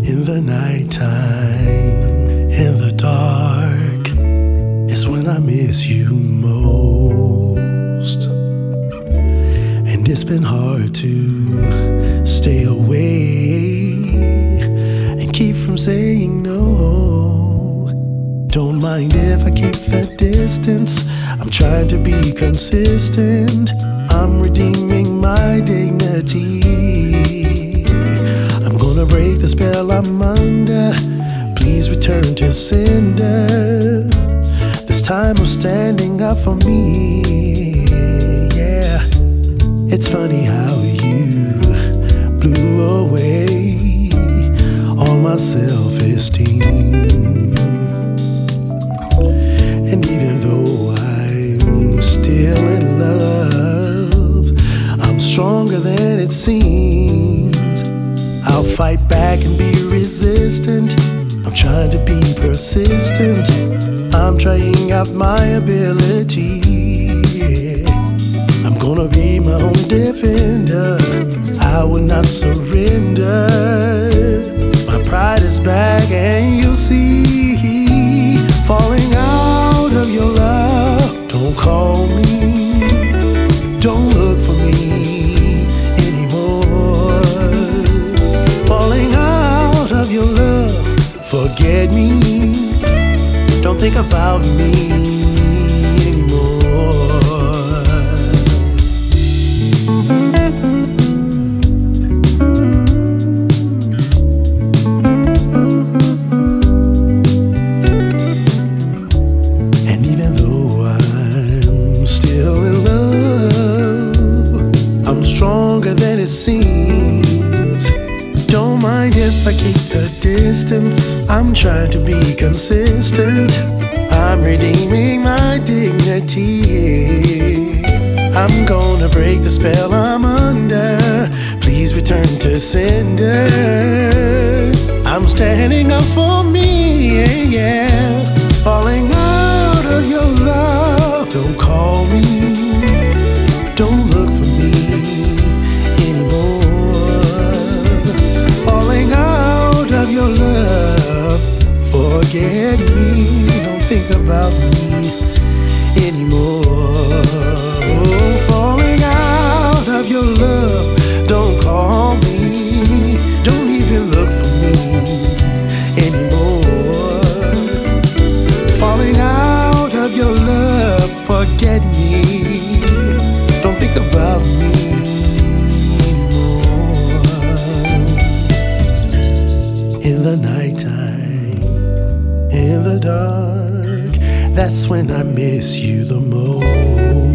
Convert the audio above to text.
In the nighttime, in the dark, is when I miss you most. And it's been hard to stay away and keep from saying no. Don't mind if I keep that distance. I'm trying to be consistent. I'm redeeming my dignity. I'm gonna break the spell I'm under. Please return to sender. This time I'm standing up for me. Yeah, it's funny how you blew away all my self-esteem. And even though I'm still in love, I'm stronger than it seems. I'll fight back and be resistant. I'm trying to be persistent. I'm trying out my ability. I'm gonna be my own defender. I will not surrender. My pride is back and you'll see. Falling out of your love. Don't call me, don't look for me anymore. Falling out of your love. Forget me, don't think about me anymore. And even though I'm still in love, I'm stronger than it seems. Don't mind if I keep the distance. I'm trying to be consistent. I'm redeeming my dignity. I'm gonna break the spell I'm under. Please return to sender. I'm standing up for me, yeah. Falling out of your love. Don't call me, don't look for me anymore. Falling out of your love. Forget me, don't think about me anymore. Falling out of your love. Don't call me, don't even look for me anymore. Falling out of your love. Forget me, don't think about me anymore. In the nighttime, in the dark, that's when I miss you the most.